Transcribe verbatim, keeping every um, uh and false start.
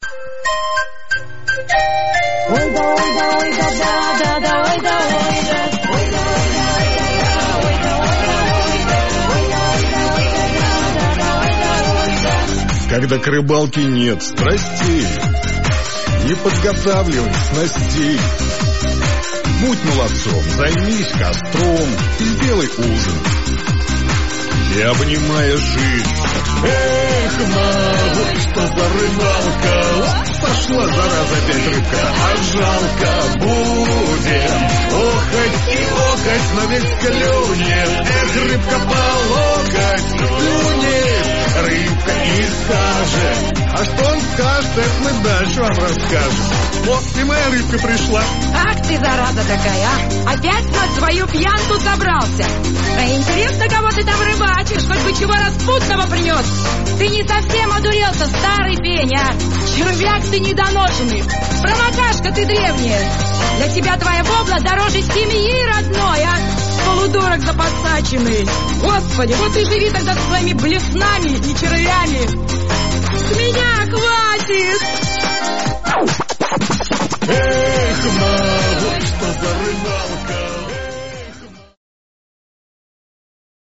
Ой да, ой да, ой да, да, да, да, ой да, ой да, ой да, ой да, ой да, ой да. Когда к рыбалке нет страстей, не подготавливай снастей. Будь молодцом, займись костром и сделай ужин. И обнимая жизнь. Эх, мама, что за рыбалка? Пошла, зараза, опять рыбка, а жалко будем. Охоть и охоть, но ведь клюнет. Эх, рыбка по локоть клюнет. Рыбка и скажет. А что он скажет, это мы дальше вам расскажем. Вот и моя рыбка пришла. Ах ты, зараза такая, а! Опять на свою пьянку собрался. А интересно, кого ты там рыбачишь, хоть бы чего распутного принес. Ты не совсем одурелся, старый пень, а? Червяк ты недоношенный, промокашка ты древняя. Для тебя твоя бобла дороже семьи родной, а? Полудурок запосаченный. Господи, вот и живи тогда со своими блеснами и червями. С меня хватит!